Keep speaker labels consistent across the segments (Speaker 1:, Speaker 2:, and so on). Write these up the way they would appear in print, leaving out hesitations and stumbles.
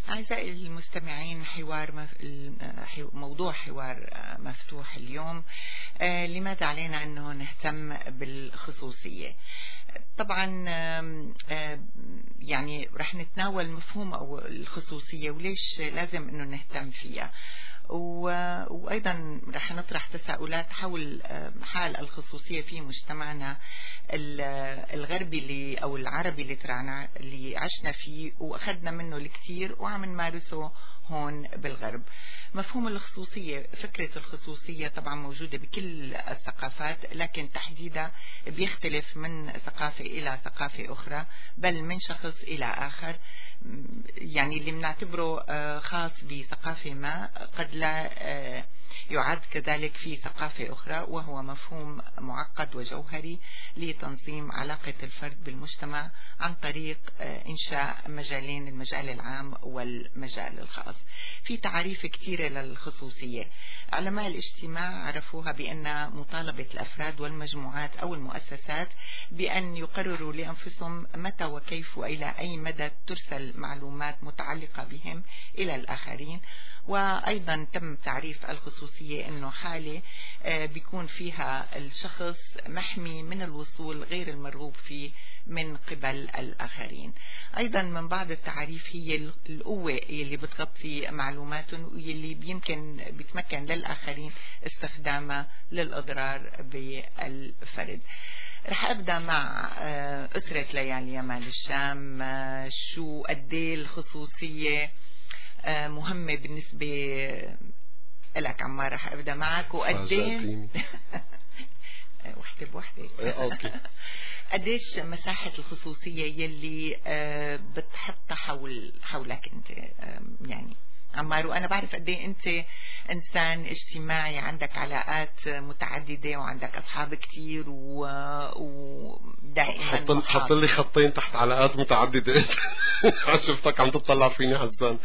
Speaker 1: أعزائي المستمعين، موضوع حوار مفتوح اليوم. لماذا علينا أنه نهتم بالخصوصية؟ طبعا يعني رح نتناول مفهوم أو الخصوصية وليش لازم أنه نهتم فيها، وأيضا رح نطرح تساؤلات حول حال الخصوصية في مجتمعنا الغربي أو العربي اللي عشنا فيه وأخذنا منه الكثير وعم نمارسه هون بالغرب. مفهوم الخصوصية، فكرة الخصوصية طبعا موجودة بكل الثقافات، لكن تحديدا بيختلف من ثقافة إلى ثقافة أخرى، بل من شخص إلى آخر. يعني اللي بنعتبره خاص بثقافة ما قد لا يعد كذلك في ثقافة أخرى، وهو مفهوم معقد وجوهري لتنظيم علاقة الفرد بالمجتمع عن طريق إنشاء مجالين، المجال العام والمجال الخاص. في تعريف كثيرة للخصوصية. علماء الاجتماع عرفوها بأن مطالبة الأفراد والمجموعات أو المؤسسات بأن يقرروا لأنفسهم متى وكيف وإلى أي مدى ترسل معلومات متعلقة بهم إلى الآخرين. وأيضا تم تعريف الخصوصية أنه حالة بيكون فيها الشخص محمي من الوصول غير المرغوب فيه من قبل الآخرين. أيضا من بعض التعريف هي القوة اللي بتغطي معلوماتهم واللي يمكن بيتمكن للآخرين استخدامها للإضرار بالفرد. رح أبدأ مع أسرة ليالي يمال الشام. شو قديه الخصوصية مهمة بالنسبة لك عمار؟ رح أبدأ معك. وقديه وحدة بوحدة
Speaker 2: أوكي.
Speaker 1: قديش مساحة الخصوصية يلي بتحطها حولك أنت يعني عمار؟ وأنا بعرف قديه أنت إنسان اجتماعي، عندك علاقات متعددة وعندك أصحاب كتير ودائما
Speaker 2: حط لي خطين تحت علاقات متعددة. شفتك عم تطلع فيني حزان.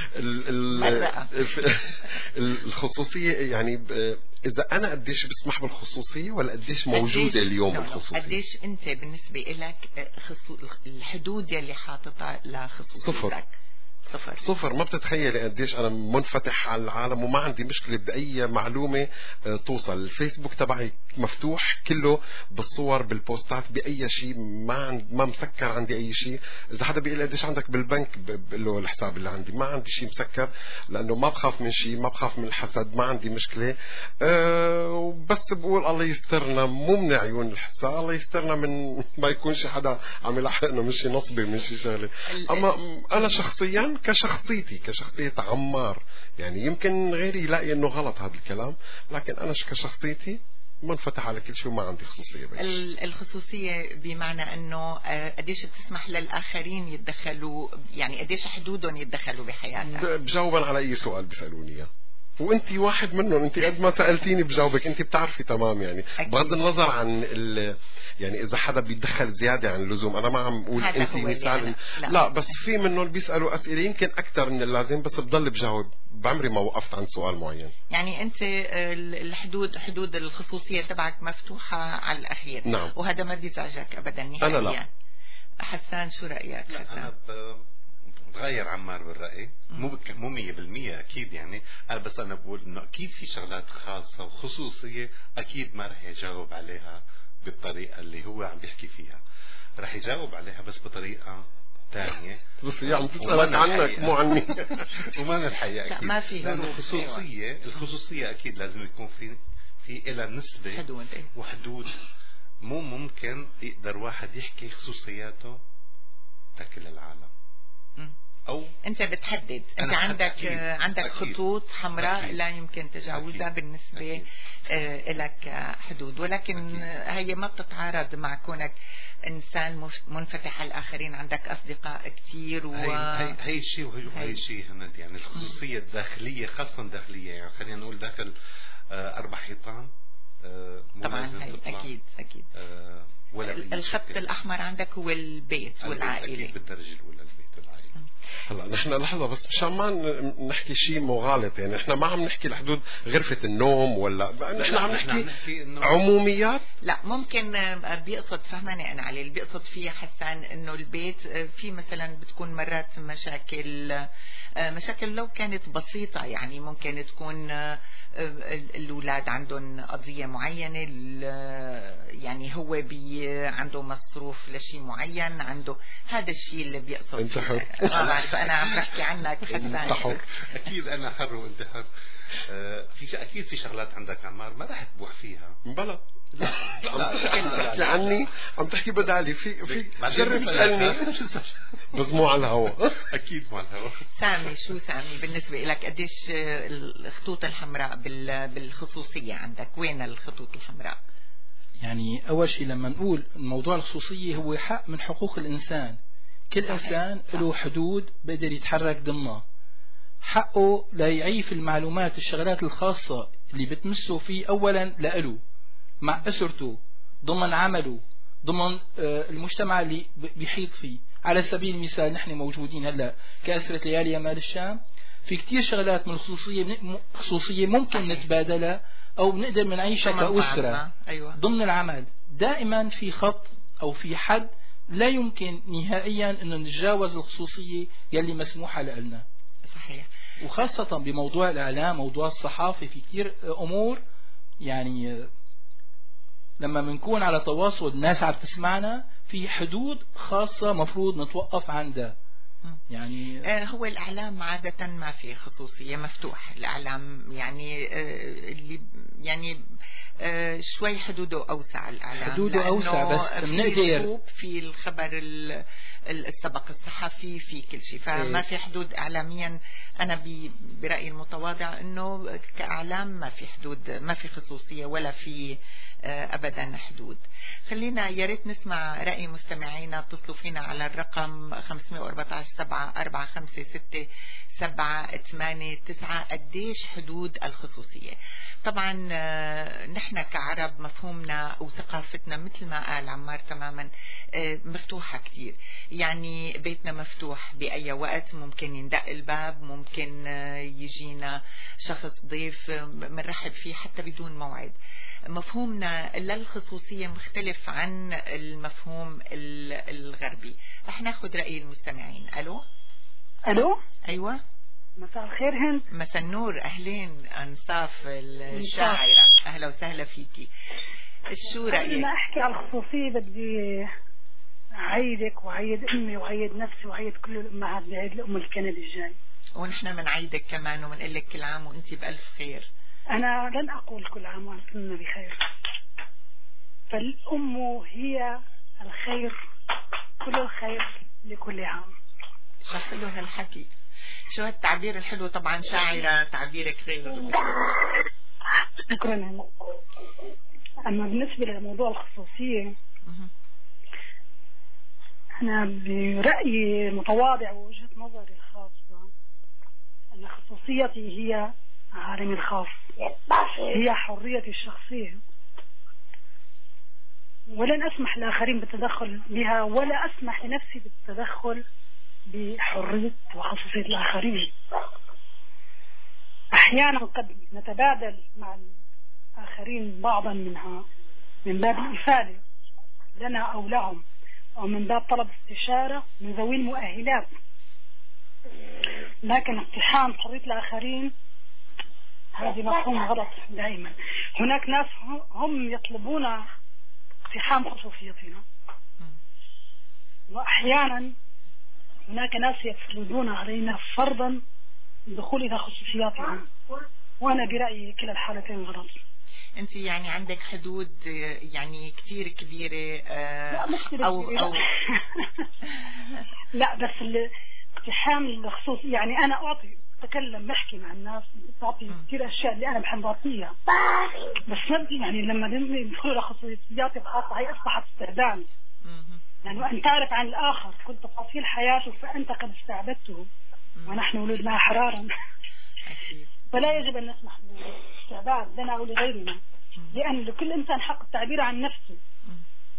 Speaker 2: الخصوصية يعني إذا أنا قديش بسمح بالخصوصية ولا قديش موجودة اليوم الخصوصية؟
Speaker 1: قديش أنت بالنسبة لك الحدود يلي حاططها لخصوصيتك؟ صفر.
Speaker 2: ما بتتخيلي قديش أنا منفتح على العالم وما عندي مشكلة بأي معلومة توصل. الفيسبوك تبعي مفتوح كله بالصور بالبوستات بأي شيء، ما مسكر عندي أي شيء. إذا حدا بيقول قديش عندك بالبنك بقول له الحساب اللي عندي، ما عندي شيء مسكر لأنه ما بخاف من شيء، ما بخاف من الحسد، ما عندي مشكلة. بس بقول الله يسترنا مو من عيون الحساب، الله يسترنا من ما يكون شي حدا عم يلحقنا من شي نصبي من شي شغلة. أما أنا شخصيا كشخصية عمار، يعني يمكن غيري يلاقي انه غلط هذا الكلام، لكن انا كشخصيتي منفتح على كل شيء وما عندي خصوصية.
Speaker 1: الخصوصية بمعنى انه قديش بتسمح للآخرين يتدخلوا، يعني قديش حدودهم يتدخلوا بحياتك؟
Speaker 2: بجاوبا على اي سؤال بيسألوني اياه، وانت واحد منهم. انت قد ما سألتيني بجاوبك، انت بتعرفي تمام. يعني بغض النظر عن يعني اذا حدا بيتدخل زيادة عن اللزوم، انا ما عم اقول انت مثال لا، بس في منهم بيسألوا اسئلة يمكن اكثر من اللازم، بس بضل بجاوب. بعمري ما وقفت عند سؤال معين.
Speaker 1: يعني انت حدود الخصوصية تبعك مفتوحة على الاخير.
Speaker 2: نعم.
Speaker 1: وهذا ما بيزعجك ابدا نهائيا؟
Speaker 2: انا لا.
Speaker 1: حسان شو رأيك؟
Speaker 3: أنا بتغير عمار بالرأي، مو 100% أكيد. يعني بس أنا بقول إنه أكيد في شغلات خاصة وخصوصية أكيد ما رح يجاوب عليها بالطريقة اللي هو عم بيحكي فيها، رح يجاوب عليها بس بطريقة تانية.
Speaker 2: بس هي عم تسألك عنك مو عني.
Speaker 3: وما الحقيقة أكيد.
Speaker 1: ما في
Speaker 3: الخصوصية أكيد لازم يكون في إلى نسبة وحدود. مو ممكن يقدر واحد يحكي خصوصياته تاكل العالم. أو
Speaker 1: أنت بتحدد، أنت عندك خطوط حمراء لا يمكن تجاوزها بالنسبة لك حدود، ولكن هي ما بتتعارض مع كونك إنسان منفتح على الآخرين، عندك أصدقاء كتير
Speaker 3: هي الشيء وهي الشيء هند. يعني الخصوصية الداخلية، خاصة داخلية، يعني خلينا نقول داخل 4 حيطان.
Speaker 1: طبعا هي أكيد
Speaker 3: ولا
Speaker 1: الخط الأحمر عندك هو البيت والعائلة.
Speaker 3: بالدرجة الأولى البيت والعائلة.
Speaker 2: هلا نحن لحظة بس مشان ما نحكي شيء مغالط، يعني نحن ما عم نحكي لحدود غرفة النوم ولا نحن عم نحكي عموميات.
Speaker 1: لا ممكن بيقصد، فهماني أنا علي، اللي بيقصد فيه حسان إنه البيت في مثلا بتكون مرات مشاكل لو كانت بسيطة، يعني ممكن تكون الأولاد عندهم قضية معينة، يعني هو عنده مصروف لشيء معين، عنده هذا الشيء اللي بيقصد.
Speaker 2: انت حر.
Speaker 1: ما بعرف، أنا عم بحكي عنك حسان.
Speaker 3: أكيد أنا حر وأنت حر. أكيد في شغلات عندك عمار ما راح تبوح فيها.
Speaker 2: بلا لا تحكي عني، عم تحكي بدالي في جرب تسألني بس مو على الهواء.
Speaker 3: أكيد مو على الهواء.
Speaker 1: سامي، شو سامي بالنسبة لك قديش الخطوط الحمراء بالخصوصية عندك؟ وين الخطوط الحمراء؟
Speaker 4: يعني أول شيء لما نقول موضوع الخصوصية هو حق من حقوق الإنسان، كل إنسان له حدود بقدر يتحرك ضمنها، حقه لا يعيف المعلومات الشغلات الخاصة اللي بتمسه فيه أولا لأله مع أسرته، ضمن عمله، ضمن المجتمع اللي بيحيط فيه. على سبيل المثال نحن موجودين هلا كأسرة ليالي يمال الشام، في كتير شغلات من الخصوصية ممكن نتبادلها أو بنقدر نعيشها كأسرة.
Speaker 1: أيوة.
Speaker 4: ضمن العمل دائما في خط أو في حد لا يمكن نهائيا أن نتجاوز الخصوصية يلي مسموحة لنا.
Speaker 1: صحيح.
Speaker 4: وخاصة بموضوع الإعلام، موضوع الصحافة، في كتير أمور يعني لما منكون على تواصل الناس عم تسمعنا في حدود خاصة مفروض نتوقف عندها. يعني
Speaker 1: هو الإعلام عادة ما في خصوصية، مفتوح الإعلام، يعني اللي يعني شوي حدوده أوسع. الإعلام
Speaker 4: حدوده أوسع بس بنقدر
Speaker 1: في الخبر السبق الصحفي في كل شيء، فما في حدود إعلاميا. أنا برأيي المتواضع إنه كإعلام ما في حدود، ما في خصوصية ولا في أبدا حدود. خلينا يا ريت نسمع رأي مستمعينا. اتصلوا فينا على الرقم 514-756-789 قديش حدود الخصوصية. طبعا نحن كعرب مفهومنا أو ثقافتنا مثل ما قال عمار تماما مفتوحة كتير، يعني بيتنا مفتوح بأي وقت، ممكن يندق الباب، ممكن يجينا شخص ضيف منرحب فيه حتى بدون موعد. مفهومنا للخصوصية مختلف عن المفهوم الغربي. رح ناخد رأي المستمعين. ألو. أيوة،
Speaker 5: مساء الخير هند.
Speaker 1: مساء النور، أهلين أنصاف الشاعرة، أهلا وسهلا فيكي. شو رأيك؟
Speaker 5: قبل ما أحكي على الخصوصية بدي أعيدك وأعيد أمي وأعيد نفسي وأعيد كل الأمهات بعيد الأم الكندي الجاي.
Speaker 1: ونحن منعيدك كمان ومنقول لك كل عام وأنت بألف خير.
Speaker 5: أنا لن أقول كل عام وأنتم بخير، فالأم هي الخير، كل الخير لكل عام.
Speaker 1: شو حلو هالحكي، شو هالتعبير الحلو. طبعا شاعرة تعبيرك غير.
Speaker 5: شكرا. أما بالنسبة لموضوع الخصوصية، أنا برأيي متواضع ووجهة نظري الخاصة أن خصوصيتي هي عالمي الخاص، هي حريتي الشخصية، ولن أسمح لآخرين بالتدخل بها، ولا أسمح لنفسي بالتدخل بحرية وخصوصية الآخرين. أحيانا قد نتبادل مع الآخرين بعضا منها من باب الإفادة لنا أو لهم، أو من باب طلب استشارة من ذوي المؤهلات، لكن اقتحام حرية الآخرين هذه مفهوم غلط. دائما هناك ناس هم يطلبون اقتحام خصوصيتنا، وأحيانا هناك ناس يفرضون علينا فرضا الدخول إلى خصوصياتهم، وأنا برأيي كلا الحالتين غلط.
Speaker 1: أنت يعني عندك حدود يعني كتير كبيرة
Speaker 5: لا مش كتير
Speaker 1: أو
Speaker 5: لا، بس اقتحام الخصوص، يعني أنا أعطي أتكلم بحكي مع الناس، تعطي كثير أشياء اللي أنا بحب أعطيها، بس يعني لما يدخلوا إلى خصوصياتي الخاصة هي أصبحت استعداد، لأنه أن تعرف عن الآخر كل تفاصيل حياته فأنت قد استعبدته، ونحن ولدنا حرارا. فلا يجب أن نسمح بالاستعباد لنا أو لغيرنا، لأن لكل إنسان حق التعبير عن نفسه.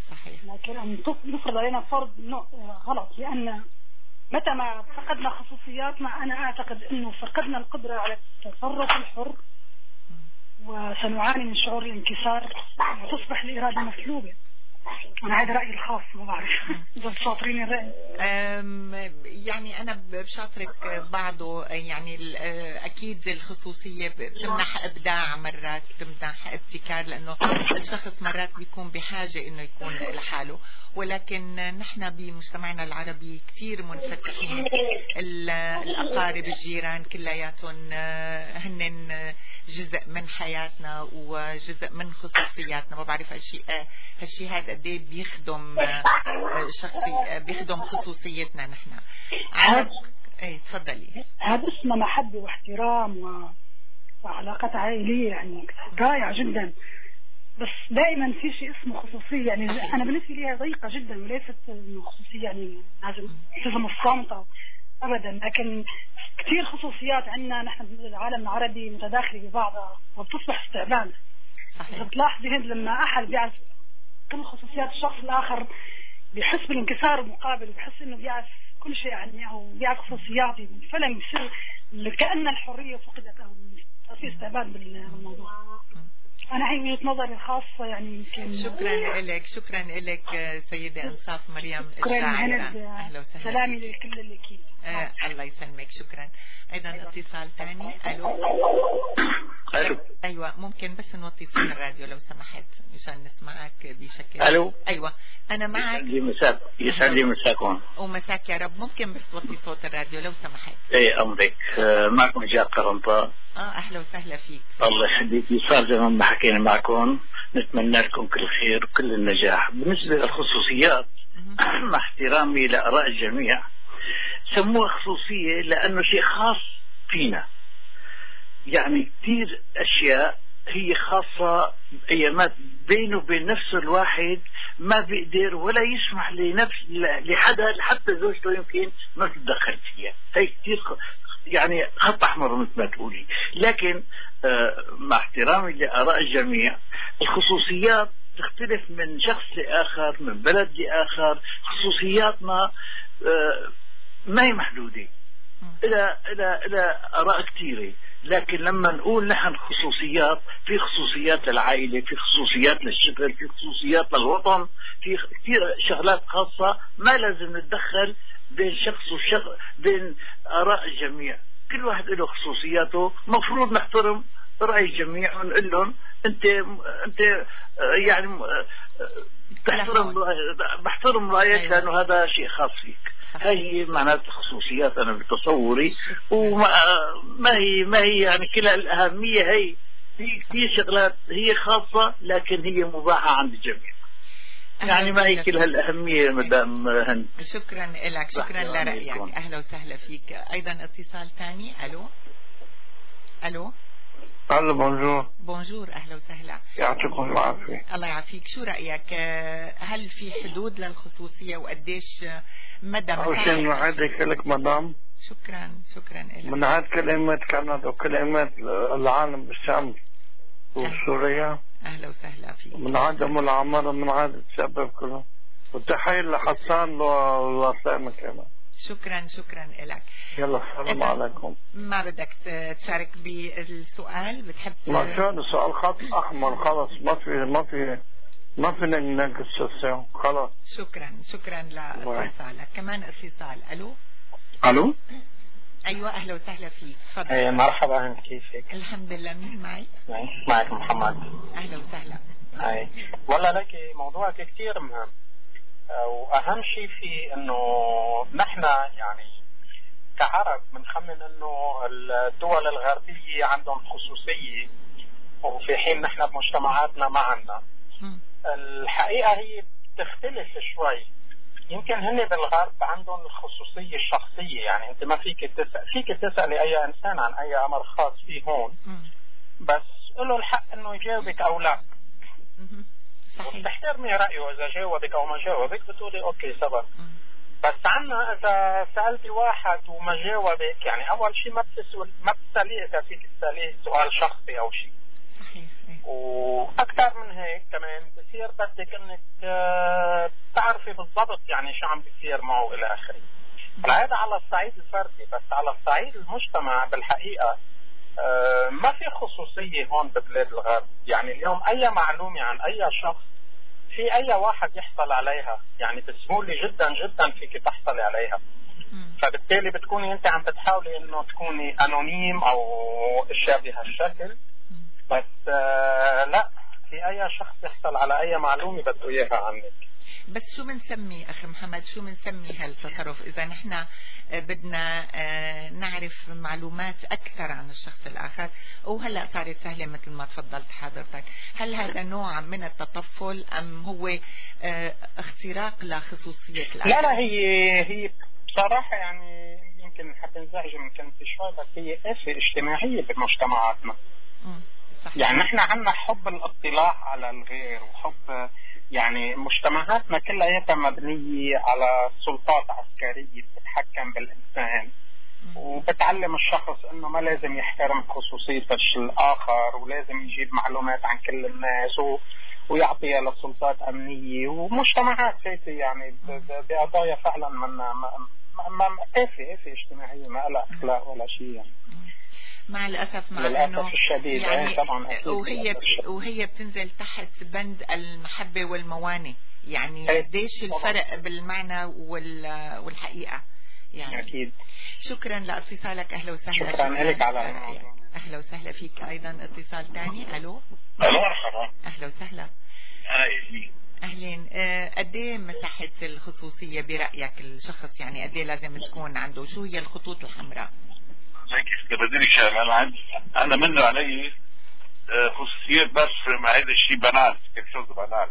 Speaker 1: صحيح.
Speaker 5: لكن أن نفرض علينا فرض غلط، لأن متى ما فقدنا خصوصياتنا أنا أعتقد أنه فقدنا القدرة على التصرف الحر، وسنعاني من شعور الانكسار وتصبح الإرادة مسلوبة. أنا هذا رأيي الخاص، ما بعرف إذا شاطرين الرأي.
Speaker 1: يعني أنا بشاطرك بعضه. يعني أكيد الخصوصية بتمنح إبداع، مرات بتمنح ابتكار، لأنه الشخص مرات بيكون بحاجة إنه يكون لحاله. ولكن نحن بمجتمعنا العربي كثير منفتحين، الأقارب الجيران كلياتهم هن جزء من حياتنا وجزء من خصوصياتنا. ما بعرف هالشيء هذا قد ايه بيخدم بيخدم خصوصيتنا نحن. ايه تفضلي.
Speaker 5: هذا اسمه محبة واحترام وعلاقات عائلية، يعني رائع جدا. بس دائما في شيء اسمه خصوصية، يعني أنا بالنسبة لي ضيقة جدا، وليست خصوصية يعني لازم الصامتة أبدا. لكن كثير خصوصيات عندنا نحن بالعالم العربي متداخلة ببعضها وبتصبح استعباد. إذا بتلاحظي هند لما أحد بيعرف كل خصوصيات الشخص الآخر بيحس بالانكسار المقابل، وبيحس إنه بيعرف كل شيء عني أو بيعرف خصوصياتي، فعلا بيصير كأن الحرية فقدت أو في استعباد بالموضوع. أنا هي وجهة نظري الخاصة يعني. يمكن
Speaker 1: شكرا لك سيدة إنصاف مريم الشاعرة. أهلا وسهلا.
Speaker 5: سلامي لكل اللي كيف.
Speaker 1: الله يسلمك. شكرا. أيضا اتصال ثاني. ألو. أيوة ممكن بس نوطي صوت الراديو لو سمحت مشان نسمعك بشكل.
Speaker 6: ألو.
Speaker 1: أيوة أنا معك.
Speaker 6: يسعد لي مساكم.
Speaker 1: ومساك يا رب. ممكن بس توطي صوت الراديو لو سمحت.
Speaker 6: اي أمرك. معكم جاء قرنطة.
Speaker 1: أهلا وسهلا فيك.
Speaker 6: الله يخليك. صار زمان ما حكينا معكم، نتمنى لكم كل خير وكل النجاح. بالنسبة للخصوصيات مع احترامي لآراء الجميع، سموها خصوصية لأنه شيء خاص فينا. يعني كثير أشياء هي خاصة أيامات بينه وبين نفسه الواحد ما بيقدر ولا يسمح لحدا حتى زوجته يمكن ما تتدخل فيها. هي كثير يعني خط أحمر مثل ما تقولي. لكن مع احترامي لآراء الجميع، الخصوصيات تختلف من شخص لآخر، من بلد لآخر. خصوصياتنا ما هي محدودة، إلى آراء كثيرة. لكن لما نقول نحن خصوصيات، في خصوصيات للعائلة، في خصوصيات للشغل، في خصوصيات للوطن، في كثير شغلات خاصة ما لازم نتدخل بين شخص وشخص، بين آراء الجميع. كل واحد له خصوصياته، مفروض نحترم رأي الجميع ونقول لهم انت يعني بحترم رأيك لأنه هذا شيء خاص فيك. هي معناتها خصوصيات أنا بتصوري، وما هي يعني كلها الأهمية. هي في شغلات هي خاصة لكن هي مباحة عند الجميع، يعني ما هي كلها الأهمية مدام هند.
Speaker 1: شكرا لك. شكرا لرأيك. أهلا وسهلا فيك. أيضا اتصال ثاني. ألو. بونجور. أهلا وسهلا.
Speaker 7: يعطيكم العافية.
Speaker 1: الله يعافيك. شو رأيك؟ هل في حدود للخصوصية وقديش مدى
Speaker 7: أول شيء نعيدك لك مدام.
Speaker 1: شكرا لك.
Speaker 7: من عاد كلمات كندا وكلمات العالم بالشام وسوريا.
Speaker 1: أهلا وسهلا فيك.
Speaker 7: من عدم العمارة، من عاد الشباب كله، وتحية لحسان وسامة كمان.
Speaker 1: شكرا لك.
Speaker 7: يلا السلام عليكم.
Speaker 1: ما بدك تشارك بالسؤال؟ بتحب؟
Speaker 7: ما شو السؤال خط أحمر خلاص، ما في ننقص الساعة خلاص.
Speaker 1: شكرا لاتصالك. كمان اتصال.
Speaker 7: ألو.
Speaker 1: أيوة أهلا وسهلا فيك. تفضل.
Speaker 8: مرحبا، كيفك؟
Speaker 1: الحمد لله. مين معي؟
Speaker 8: معك محمد.
Speaker 1: أهلا وسهلا.
Speaker 8: والله لك موضوعك كتير مهم، وأهم شيء في إنه نحن يعني كعرب بنخمن إنه الدول الغربية عندهم خصوصية، وفي حين نحن بمجتمعاتنا ما عندنا. الحقيقة هي بتختلف شوي. يمكن هن بالغرب عندهم الخصوصية الشخصية، يعني أنت ما فيك تسألي أي إنسان عن أي أمر خاص فيه هون، بس له الحق إنه يجاوبك أو لا. وتحترمي رأيه، إذا جاوبك أو ما جاوبك بتقولي أوكي سبب. بس عنا إذا سألتي واحد وما جاوبك، يعني أول شيء ما بتسأليه إذا فيك تسأليه سؤال شخصي أو شيء.
Speaker 1: صحيح.
Speaker 8: واكثر من هيك كمان بصير بدك انك تعرفي بالضبط يعني شو عم بيصير معه الى اخره. هذا على الصعيد الفردي، بس على الصعيد المجتمع بالحقيقه ما في خصوصيه هون ببلاد الغرب. يعني اليوم اي معلومه عن اي شخص في اي واحد يحصل عليها، يعني بسهوله جدا جدا فيك تحصلي عليها. فبالتالي بتكوني انت عم بتحاولي انه تكوني انونيم او اشياء بهالشكل، بس لا، في اي شخص يحصل على اي معلومه بده اياها عنك.
Speaker 1: بس شو بنسمي اخي محمد، شو بنسمي هالتصرف اذا نحن بدنا نعرف معلومات اكثر عن الشخص الاخر؟ وهلا صارت سهله مثل ما تفضلت حضرتك، هل هذا نوع من التطفل ام هو اختراق لخصوصيه الاخر؟
Speaker 8: لا هي بصراحه يعني يمكن حتنزعج من كلمتي شوي، بس هي آفة اجتماعيه بمجتمعاتنا. صحيح. يعني نحن عندنا حب الاطلاع على الغير وحب، يعني مجتمعاتنا كلها مبنية على سلطات عسكرية بتتحكم بالإنسان وبتعلم الشخص إنه ما لازم يحترم خصوصية الآخر ولازم يجيب معلومات عن كل الناس ويعطيها لسلطات أمنية، ومجتمعات هيك يعني بقضايا فعلا ما آفة اجتماعية، ما لها أخلاق ولا شيء يعني.
Speaker 1: مع الأسف
Speaker 8: للأسف الشديد
Speaker 1: يعني
Speaker 8: طبعا
Speaker 1: وهي بتنزل تحت بند المحبة والموانئ، يعني قديش الفرق بالمعنى والحقيقة يعني.
Speaker 8: أكيد.
Speaker 1: شكرا لاتصالك، أهلا وسهلا.
Speaker 8: شكرا لك على
Speaker 1: أهلا وسهلا فيك أيضا. اتصال ثاني. ألو
Speaker 9: مرحبا.
Speaker 1: أهلا وسهلا. أهلين. قد ايه مساحة الخصوصية برأيك الشخص، يعني قد ايه لازم تكون عنده؟ شو هي الخطوط الحمراء؟
Speaker 9: هيك بدي شغله انا منه علي خصوصيات، بس مع هذا الشيء بنات كيف شو بنات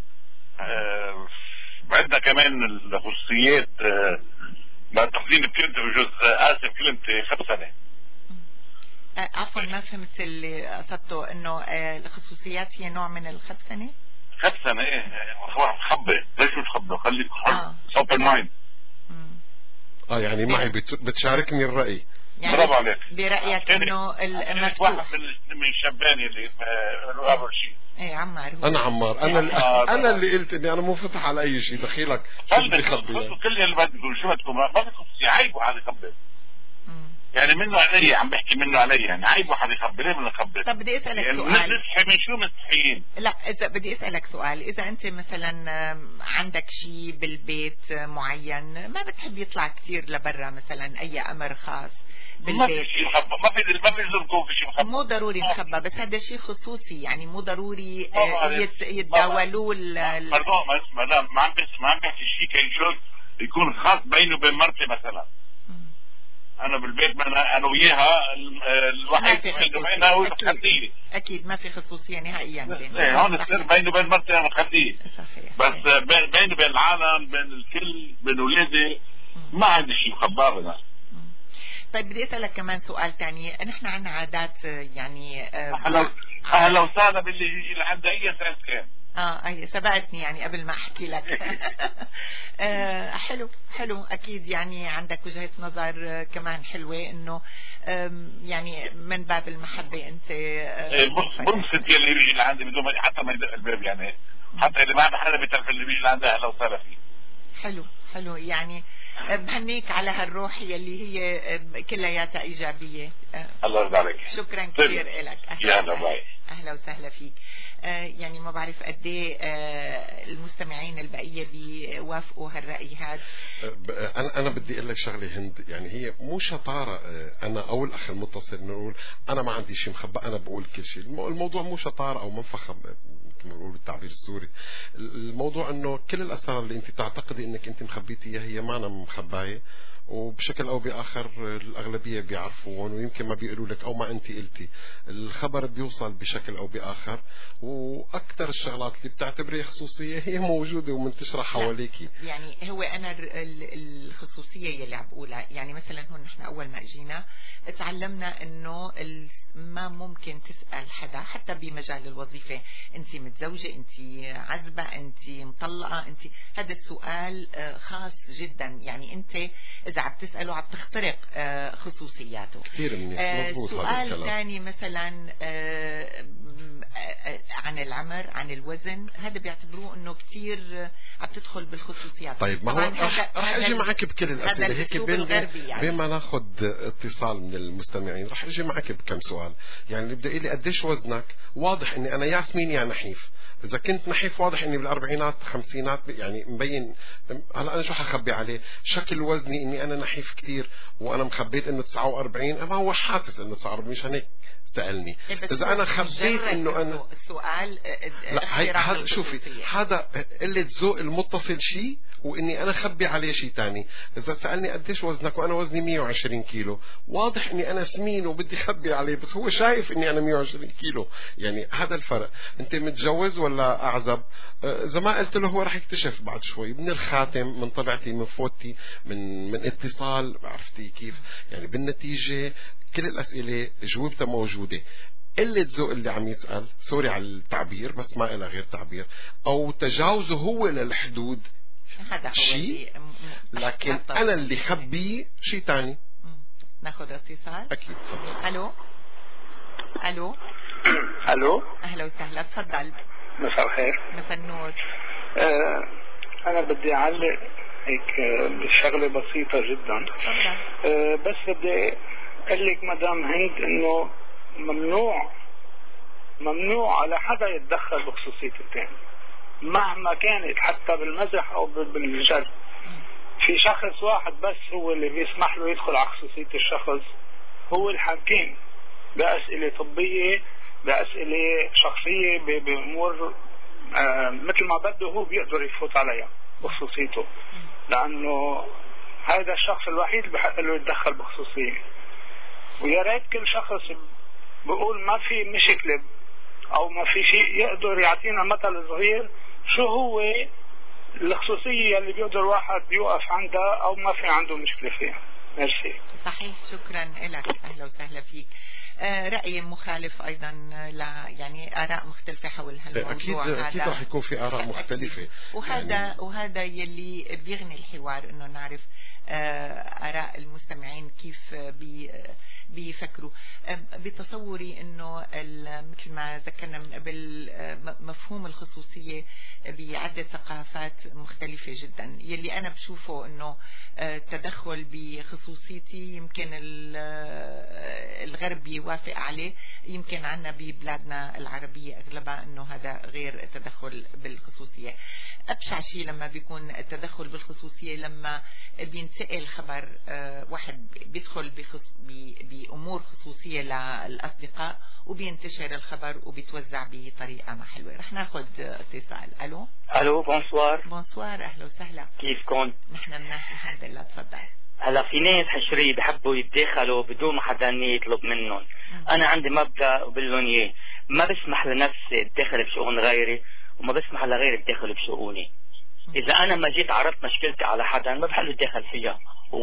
Speaker 9: عندنا كمان الخصوصيات مع تقديم بكلمتي بجوز اسف كلمتي 5 سنة.
Speaker 1: عفوا ما فهمت اللي قصدته، انه الخصوصيات هي نوع من ال5 سنة.
Speaker 9: 5 سنة ايه تخبي، ليش تخبي؟ خليك اوبن مايند.
Speaker 2: يعني معي بتشاركني الرأي.
Speaker 1: يعني
Speaker 9: برافو عليك.
Speaker 1: برأيك انه المفتوح
Speaker 9: واحد من الشبان اللي اول شيء.
Speaker 1: ايه عمار،
Speaker 2: انا عمار، انا اللي قلت اني انا منفتح على اي شيء، دخيلك
Speaker 9: خذوا كل اللي بدكم شو بدكم، ما بدكم عيب واحد يخبر. يعني منه علي، عم بحكي منه علي، يعني عيب واحد يخبر. ليه بدنا نخبر؟
Speaker 1: طب بدي اسالك
Speaker 9: يعني
Speaker 1: سؤال.
Speaker 9: نستحي من شو مستحيين؟
Speaker 1: لا اذا بدي اسالك سؤال، اذا انت مثلا عندك شيء بالبيت معين ما بتحب يطلع كثير لبرا، مثلا اي امر خاص بالبيت،
Speaker 9: ما في شيء مخبى، ما في لزوم في شيء مخبى،
Speaker 1: مو ضروري مخبى، بس هذا شيء خصوصي، يعني مو ضروري يتداولوه
Speaker 9: برضو ما عم بحكي شيء كان شغل يكون خاص بيني وبين مرتي مثلا. انا بالبيت انا وياها الوحيد بيننا هو الخلفيه.
Speaker 1: اكيد ما في خصوصيه نهائيا
Speaker 9: بيننا. هون السر بيني وبين مرتي انا الخلفيه.
Speaker 1: صحيح.
Speaker 9: بس بيني وبين العالم، بين الكل، بين اولادي ما عندي شيء مخبى.
Speaker 1: طيب بدي اسالك كمان سؤال ثاني، نحن عندنا عادات يعني
Speaker 9: اهلا وسهلا باللي يجي لعند اي سنه كان.
Speaker 1: هي سبقتني يعني قبل ما احكي لك. حلو اكيد، يعني عندك وجهة نظر كمان حلوة، انه يعني من باب المحبة انت
Speaker 9: بنصت يلي يجي لعندي بدون حتى ما يدق الباب، يعني حتى اللي ما عنده حدا بيتعرف اللي بيجي لعندها اهلا وسهلا فيه.
Speaker 1: حلو يعني بهنيك على هالروح يلي هي كلياتها ايجابية.
Speaker 9: الله يرضى عليك.
Speaker 1: شكرا كثير لك. اهلا وسهلا فيك. يعني ما بعرف قد ايه المستمعين البقيه بيوافقوا هالراي هذا.
Speaker 2: انا بدي اقول لك شغله هند، يعني هي مو شطاره انا او الاخ المتصل نقول انا ما عندي شيء مخبى، انا بقول كل شيء. الموضوع مو شطاره او منفخه كما بنقول بالتعبير السوري. الموضوع انه كل الاسرار اللي انت تعتقدي انك انت مخبيتيها هي ما أنا مخبايه، وبشكل او باخر الاغلبيه بيعرفون ويمكن ما بيقولوا لك او ما انت قلتي. الخبر بيوصل بشكل او باخر، واكثر الشغلات اللي بتعتبريها خصوصيه هي موجوده ومنتشره حواليكي.
Speaker 1: يعني هو انا الخصوصيه اللي عم بقولها، يعني مثلا هون نحن اول ما اجينا تعلمنا انه ما ممكن تسال حدا حتى بمجال الوظيفه، انت متزوجه، انت عزبه، انت مطلقه، انت هذا السؤال خاص جدا. يعني انت إذا عم تسأله عم تخترق خصوصياته.
Speaker 2: كثير منيح، مضبوط.
Speaker 1: سؤال ثاني مثلا عن العمر، عن الوزن، هذا بيعتبروه انه كثير عم تدخل بالخصوصيات.
Speaker 2: طيب ما هو رح اجي معك بكل الاسئله هيك بما ناخذ اتصال من المستمعين. رح اجي معك بكم سؤال. يعني اللي بده يقول لي قديش وزنك، واضح اني انا يا سمين يا نحيف. اذا كنت نحيف واضح اني بالاربعينات خمسينات، يعني مبين. هلا انا شو حخبي عليه؟ شكل وزني اني انا نحيف كثير، وانا مخبيت انه 49، اما هو حاسس انه 49، مشان هيك سألني. إذا أنا خبيت إنه أنا
Speaker 1: السؤال
Speaker 2: لا، هذا شوفي، هذا قلة ذوق المتصل شيء، وإني أنا خبي عليه شيء تاني. إذا سألني قديش وزنك وأنا وزني 120 كيلو، واضح إني أنا سمين وبدي خبي عليه، بس هو شايف إني أنا 120 كيلو. يعني هذا الفرق. أنت متجوز ولا أعزب؟ إذا ما قلت له هو رح يكتشف بعد شوي من الخاتم، من طبيعتي، من فوتي، من اتصال، عرفتي كيف؟ يعني بالنتيجة كل الأسئلة جوابتها موجودة. قلة ذوق اللي عم يسأل، سوري على التعبير بس ما إلها غير تعبير، أو تجاوزه هو للحدود شيء، لكن أنا اللي خبيه شيء تاني.
Speaker 1: ناخذ اتصال.
Speaker 2: أكيد.
Speaker 1: ألو ألو
Speaker 7: ألو،
Speaker 1: أهلا وسهلا، تفضل.
Speaker 7: مساء الخير.
Speaker 1: مساء النور.
Speaker 7: أنا بدي أعلق هيك بشغلة بسيطة جدا. بس بدي قال لك مدام هند انه ممنوع على حدا يتدخل بخصوصية الثاني مهما كانت، حتى بالمزح او بالجد. في شخص واحد بس هو اللي بيسمح له يدخل على خصوصية الشخص، هو الحاكم، بأسئلة طبية، بأسئلة شخصية، بأمور مثل ما بده هو بيقدر يفوت عليها بخصوصيته، لأنه هذا الشخص الوحيد اللي بحق له يتدخل بخصوصية. ويا ريت كل شخص بقول ما في مشكلة او ما في شيء يقدر يعطينا مثل صغير شو هو الخصوصية اللي بيقدر واحد يوقف عندها او ما في عنده مشكلة فيها. ميرسي.
Speaker 1: صحيح، شكرا لك، اهلا وسهلا فيك. رأي مخالف ايضا، لا يعني اراء مختلفة حول هالموضوع.
Speaker 2: اكيد رح يكون في اراء مختلفة،
Speaker 1: وهذا يلي بيغني الحوار، انه نعرف آراء المستمعين كيف بيفكروا. بتصوري انه مثل ما ذكرنا من قبل، مفهوم الخصوصية بعدة ثقافات مختلفة جدا. يلي انا بشوفه انه تدخل بخصوصيتي يمكن الغرب يوافق عليه، يمكن عنا ببلادنا العربية اغلبها انه هذا غير تدخل بالخصوصية. ابشع شيء لما بيكون التدخل بالخصوصية لما بينتقل خبر، واحد بيدخل بأمور خصوصية للأصدقاء وبينتشر الخبر وبيتوزع بطريقة ما حلوة. رح ناخد اتصال. ألو
Speaker 10: بونسوار.
Speaker 1: أهلا وسهلا،
Speaker 10: كيفكم؟
Speaker 1: نحن مناح الحمد لله، تفضل.
Speaker 10: هلا في ناس حشرية بحبوا يتداخلوا بدون ما حدا يطلب منهم. أنا عندي مبدأ وبقول لهم إياه، ما بسمح لنفسي اتدخل بشؤون غيري وما بسمح لغيري يتدخل بشؤوني. إذا أنا ما جيت عرضت مشكلتي على حدا ما بحل يتدخل فيها،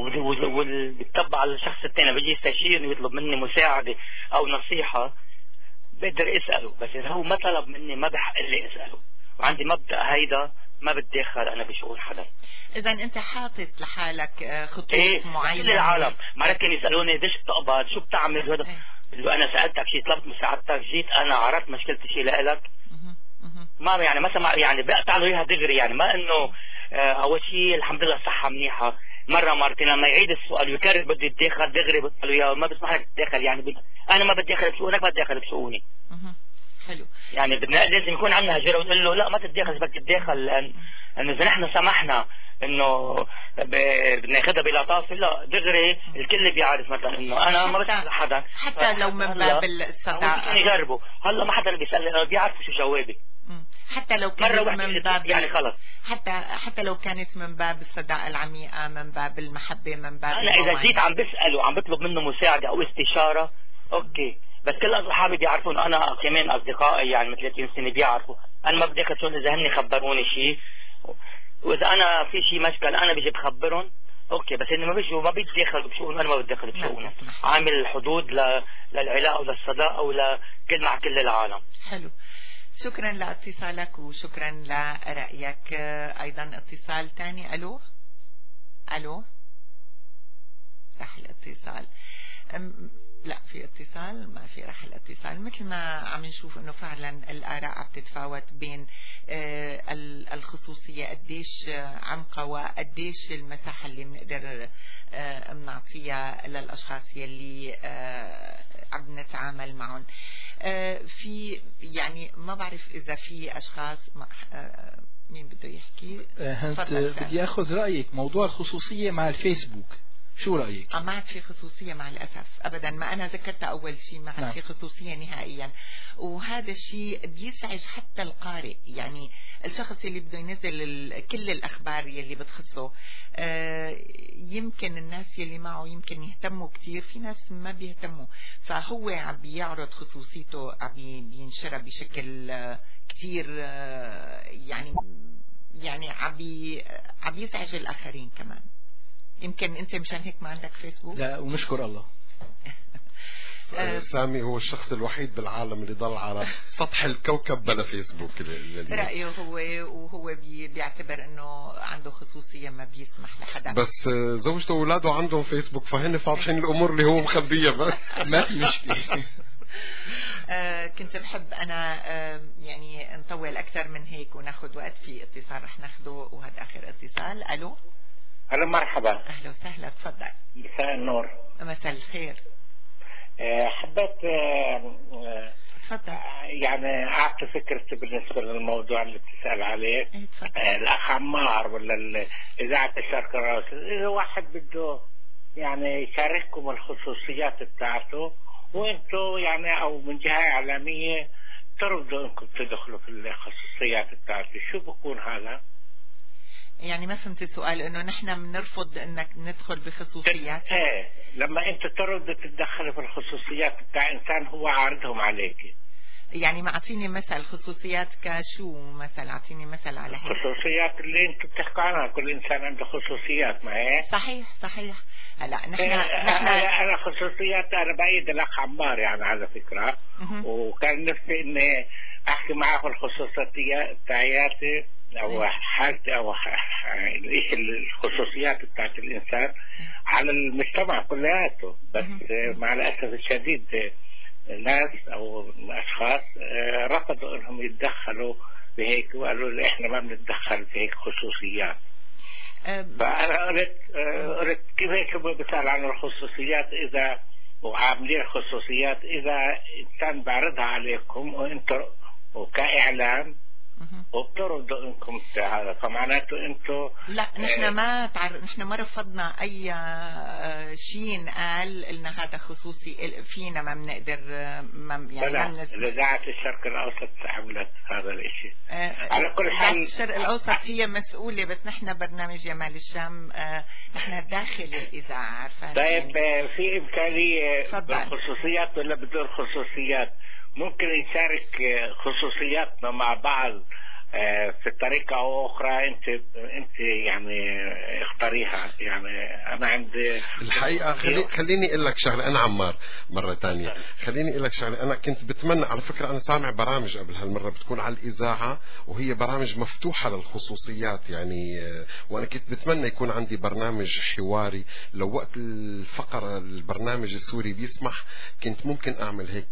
Speaker 10: وبتطبع على الشخص الثاني بيجي يستشيرني ويطلب مني مساعدة أو نصيحة بقدر أسأله، بس إذا هو ما طلب مني ما بحق لي أسأله. وعندي مبدأ هيدا، ما بتدخل أنا بشؤون حدا.
Speaker 1: إذا أنت حاطط لحالك خطوط معينة.
Speaker 10: كل العالم مرات كانوا يسألوني ليش بتقبض، شو بتعمل هذا، أنا سألتك شيء، طلبت مساعدتك، جيت أنا عرضت مشكلتي شيء لإلك، ما يعني مثلا يعني بقطع له اياها دغري، يعني ما انه اول شيء الحمد لله الصحه منيحه، مره مرتين لما يعيد السؤال ويكرر بده يتدخل دغري بقول له اياه ما بسمح لك تتدخل، يعني انا ما بدي ادخل بشؤونك ما بدي ادخل بشؤوني.
Speaker 1: حلو.
Speaker 10: يعني لازم يكون عندنا هجره ونقول له لا ما تتدخل، بدك تتدخل، لانه اذا نحن سمحنا انه بدنا ناخذها بلطافه، لا دغري الكل بيعرف مثلا انه انا ما بسمح لحدا،
Speaker 1: حتى لو من باب الصداقه
Speaker 10: يجربوا. هلا ما حدا بيسال، بيعرفوا شو جوابي.
Speaker 1: حتى لو كانت من باب
Speaker 10: يعني خلص،
Speaker 1: حتى لو كانت من باب الصداقة العميقة، من باب المحبة، من باب
Speaker 10: أنا إذا جيت عم بسأل وعم بطلب منه مساعدة أو استشارة أوكي، بس كل أصحابي بيعرفون، أنا كمان أصدقائي يعني من 30 سنة بيعرفوا أنا ما بدي أخذ إذا هن خبروني شيء، وإذا أنا في شيء مشكلة أنا بيجي بخبرهم أوكي، بس إنه ما بيجوا ما بيتدخلوا بشؤون، أنا ما بتدخل بشؤونه، عامل الحدود للعلاقة وللصداقة ولكل مع كل العالم.
Speaker 1: حلو، شكرا لاتصالك وشكرا لرأيك. أيضا اتصال ثاني. ألو راح الاتصال. لا في اتصال، ما في راح الاتصال. مثل ما عم نشوف انه فعلا الاراء عم تتفاوت بين الخصوصية قديش عمقة وقديش المساحة اللي بنقدر نعطيها للاشخاص يلي عم نتعامل معهم. في يعني ما بعرف اذا في اشخاص مين بده يحكي.
Speaker 4: بدي اخذ رايك موضوع الخصوصية مع الفيسبوك، شو رأيك؟
Speaker 1: ما عاد في خصوصية مع الأسف أبدا، ما أنا ذكرت أول شيء، ما عاد في خصوصية نهائيا. وهذا الشيء بيزعج حتى القارئ، يعني الشخص اللي بده ينزل كل الأخبار يلي بتخصه. يمكن الناس يلي معه يمكن يهتموا كتير، في ناس ما بيهتموا، فهو عم بيعرض خصوصيته، عم بينشرها بشكل كتير يعني عم يزعج الآخرين كمان. يمكن انت مشان هيك ما عندك فيسبوك.
Speaker 4: لا ونشكر الله.
Speaker 2: سامي هو الشخص الوحيد بالعالم اللي ضل على سطح الكوكب بلا فيسبوك.
Speaker 1: رأيه هو، وهو بيعتبر انه عنده خصوصية ما بيسمح لحدا.
Speaker 2: بس زوجته واولاده عندهم فيسبوك، فهن فاضحين الامور اللي هو مخبيها بس.
Speaker 4: ما في مشكلة.
Speaker 1: كنت بحب انا يعني نطول اكثر من هيك وناخذ وقت. في اتصال رح ناخده وهذا اخر اتصال. الو.
Speaker 11: هلا مرحبا.
Speaker 1: اهلا وسهلا، تفضل.
Speaker 11: مساء النور.
Speaker 1: مساء الخير.
Speaker 11: حبيت
Speaker 1: تفضل.
Speaker 11: يعني اعطي فكرتي بالنسبه للموضوع اللي بتسال عليه. الاخ عمار ولا اذاعه الشرق الاوسط، اذا واحد بده يعني يشارككم الخصوصيات بتاعته وانتم يعني او من جهه اعلاميه ترفضوا انكم تدخلوا في الخصوصيات بتاعته، شو بكون هذا؟
Speaker 1: يعني ما فهمت السؤال. انه نحن بنرفض انك ندخل بخصوصيات.
Speaker 11: ايه، لما انت ترد تتدخل في الخصوصيات بتاع انسان هو عارضهم عليك.
Speaker 1: يعني ما اعطيني مثل خصوصيات كشو مثل، اعطيني مثل على هيك.
Speaker 11: الخصوصيات اللي انت بتحكي عنها، كل انسان عنده خصوصيات، ما هي؟
Speaker 1: صحيح. هلا نحن
Speaker 11: انا خصوصيات، انا بايد الاخ عمار يعني على فكره. وكان نفسي اني احكي معه في الخصوصيات تاعياتي او حالتي او الخصوصيات بتاعت الانسان على المجتمع كلياته. بس مع الاسف الشديد ناس او اشخاص رفضوا انهم يتدخلوا بهيك، وقالوا لي احنا ما بنتدخل في هيك خصوصيات. فانا قلت كيف هيك بسال عن الخصوصيات اذا وعاملين خصوصيات اذا انسان بعرضها عليكم وانتم وكاعلام وبترضوا انكم هذا، فمعناته انتم
Speaker 1: لا. نحن نحن ما رفضنا اي شيء قال لنا هذا خصوصي فينا، ما بنقدر يعني
Speaker 11: اذاعه الشرق الاوسط عملت هذا الشيء. على كل حال
Speaker 1: الشرق الاوسط هي مسؤوله، بس نحن برنامج جمال الشام نحن داخل الاذاعه.
Speaker 11: طيب في امكانيه بالخصوصيات ولا بدون خصوصيات ممكن نشارك خصوصياتنا مع بعض في طريقة أو أخرى؟ أنت يعني اختاريها. يعني أنا عندي
Speaker 2: الحقيقة خليني أقول لك شغلة. أنا عمار مرة تانية، خليني أقول لك شغلة. أنا كنت بتمنى على فكرة، أنا سامع برامج قبل هالمرة بتكون على الإذاعة وهي برامج مفتوحة للخصوصيات يعني، وأنا كنت بتمنى يكون عندي برنامج حواري. لو وقت الفقرة البرنامج السوري بيسمح كنت ممكن أعمل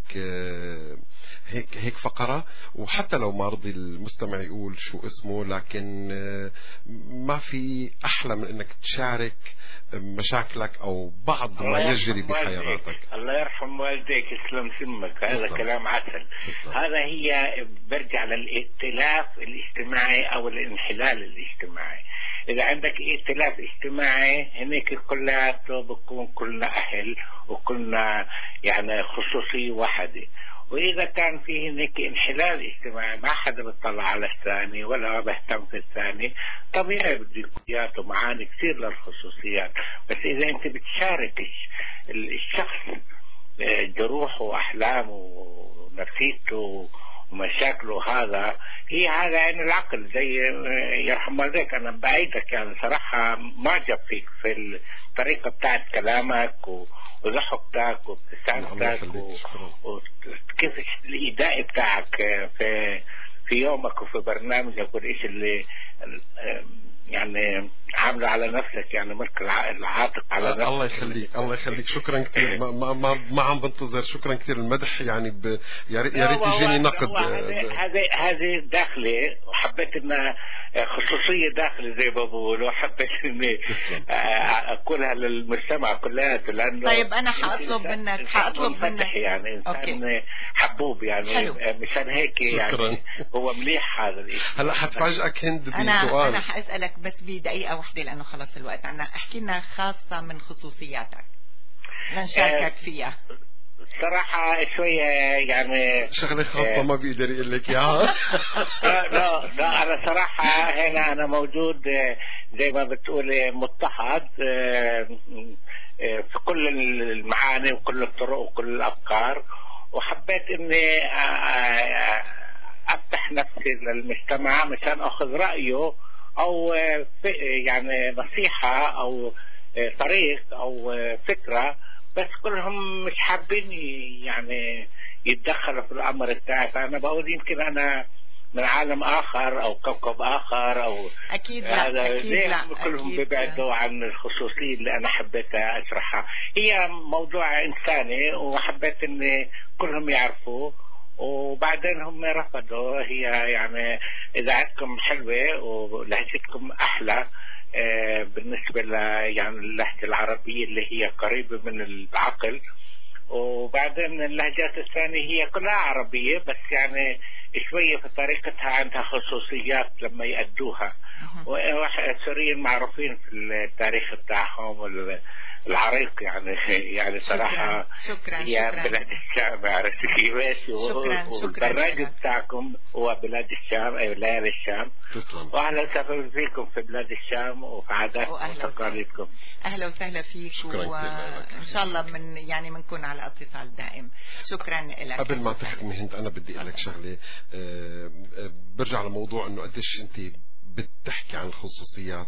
Speaker 2: هيك فقرة، وحتى لو ما رضي المستمع يقول شو اسمه، لكن ما في أحلى من أنك تشارك مشاكلك أو بعض ما يجري بحياتك.
Speaker 11: الله يرحم والديك، يسلم سمك. هذا كلام عسل. هذا هي برجع للائتلاف الاجتماعي أو الانحلال الاجتماعي. إذا عندك ائتلاف اجتماعي هناك كلياته بكون كلنا أهل وكلنا يعني خصوصية واحدة. وإذا كان فيه هناك انحلال اجتماعي ما حدا بيطلع على الثاني ولا بيهتم في الثاني، طبيعي بده يكون معاني كثير للخصوصيات. بس إذا أنت بتشارك الشخص جروحه وأحلامه ونفسيته ومشاكله، هذا عين العقل. زي يرحم والديك، أنا بعيدك يعني صراحة معجب فيك في الطريقة بتاعت كلامك وضحكتك وابتسامتك وكيف الإيداء بتاعك في يومك وفي برنامجك والإيش اللي يعني عامله على نفسك يعني ملك العاتق على نفسك.
Speaker 2: الله يخليك الله يخليك، شكرا كثير. ما عم بنتظر، شكرا كثير المدح يعني يا ريت يجيني نقد.
Speaker 11: هذه داخلي، وحبيت انها خصوصيه داخلي زي ما بقولوا، حبيت اني اقولها للمجتمع كلياته، لانه
Speaker 1: طيب انا حاطلب منك
Speaker 11: يعني انسان حبوب يعني حلو. مشان هيك يعني هو مليح هذا الشيء.
Speaker 2: هلا حتفاجئك هند بسؤال.
Speaker 1: انا حاسالك بس بدقيقه واحده لانه خلص الوقت عنا. احكي لنا خاصه من خصوصياتك لنشاركك فيها.
Speaker 11: صراحة شوية يعني
Speaker 2: شغلة خاصة ما بيقدر يقول لك اياها.
Speaker 11: لا أنا صراحة هنا أنا موجود زي ما بتقولي مضطهد في كل المعاني وكل الطرق وكل الأفكار، وحبيت إني أفتح نفسي للمجتمع مشان أخذ رأيه أو يعني نصيحة أو طريق أو فكرة، بس كلهم مش حابين يعني يتدخلوا في الأمر بتاعي. فأنا بقول يمكن أنا من عالم آخر أو كوكب آخر أو
Speaker 1: أكيد لا أكيد لا
Speaker 11: كلهم بيبعدوا عن الخصوصية اللي أنا حبيت أشرحها. هي موضوع إنساني وحبيت إن كلهم يعرفوه، وبعدين هم رفضوا. هي يعني إذاعتكم حلوة ولهجتكم أحلى بالنسبة يعني اللهجة العربية اللي هي قريبة من العقل، وبعدين اللهجات الثانية هي كلها عربية بس يعني شوية في طريقتها عندها خصوصيات لما يأدوها. والسوريين معروفين في التاريخ بتاعهم العريق يعني صراحة هي بلاد الشام، عرفت كيف؟ والبرنامج بتاعكم هو بلاد الشام، أي ليالي الشام. وأهلا وسهلا فيكم في بلاد الشام وفي عاداتكم وتقاليدكم.
Speaker 1: أهلا وسهلا فيك، وإن شاء الله منكون على اتصال دائم. شكرا لك.
Speaker 2: قبل ما تختمي هند أنا بدي أقول لك شغلة، برجع لموضوع إنه قديش أنت بتحكي عن الخصوصيات.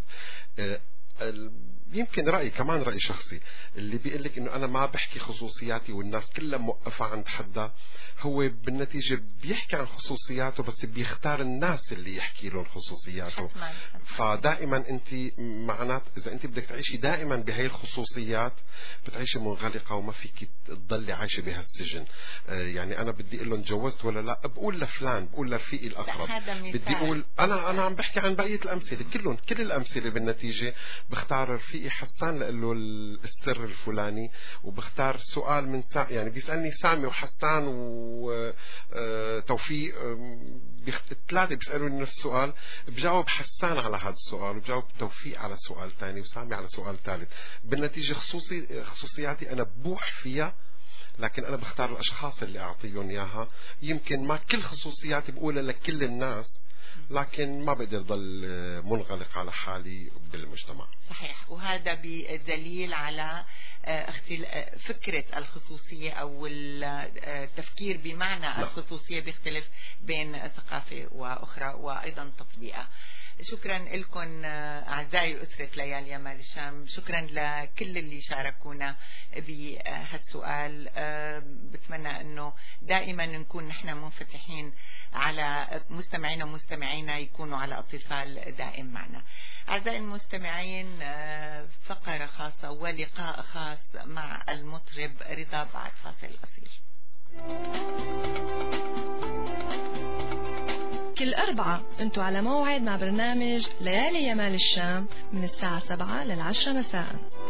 Speaker 2: يمكن رأيي كمان رأي شخصي، اللي بيقول لك انه انا ما بحكي خصوصياتي والناس كلها موقفة عند حدا، هو بالنتيجة بيحكي عن خصوصياته بس بيختار الناس اللي يحكي لهم خصوصياته. فدائما انت معنات اذا انت بدك تعيشي دائما بهاي الخصوصيات بتعيشي منغلقة وما فيك تضلي عايشة بهالسجن. يعني انا بدي اقول لهم تجوزت ولا لا، بقول لفلان، بقول لرفيقي الاقرب، بدي اقول انا عم بحكي عن بقية الامثلة كلهم، كل الامثلة بالنتيجة بختار رفيقي حسان لقله السر الفلاني، وبختار سؤال من يعني بيسألني سامي وحسان وتوفيق، ثلاثة بيسألوني نفس السؤال، بجاوب حسان على هذا السؤال، وبجاوب توفيق على سؤال ثاني، وسامي على سؤال ثالث. بالنتيجة خصوصياتي أنا بوح فيها، لكن أنا بختار الأشخاص اللي أعطيهم إياها. يمكن ما كل خصوصياتي بقولها لكل الناس، لكن ما بقدر ضل منغلق على حالي بالمجتمع.
Speaker 1: صحيح، وهذا بدليل على فكرة الخصوصية أو التفكير بمعنى الخصوصية بيختلف بين ثقافة وأخرى وأيضا تطبيقها. شكرا لكم أعزائي أسرة ليالي يمال الشام، شكرا لكل اللي شاركونا بهالسؤال. بتمنى أنه دائما نكون نحن منفتحين على مستمعينا ومستمعينا يكونوا على اتصال دائم معنا. أعزائي المستمعين، فقرة خاصة ولقاء خاص مع المطرب رضا بعد فاصل قصير.
Speaker 12: كل أربعة أنتوا على موعد مع برنامج ليالي يمال الشام من الساعة 7 لل10 مساء.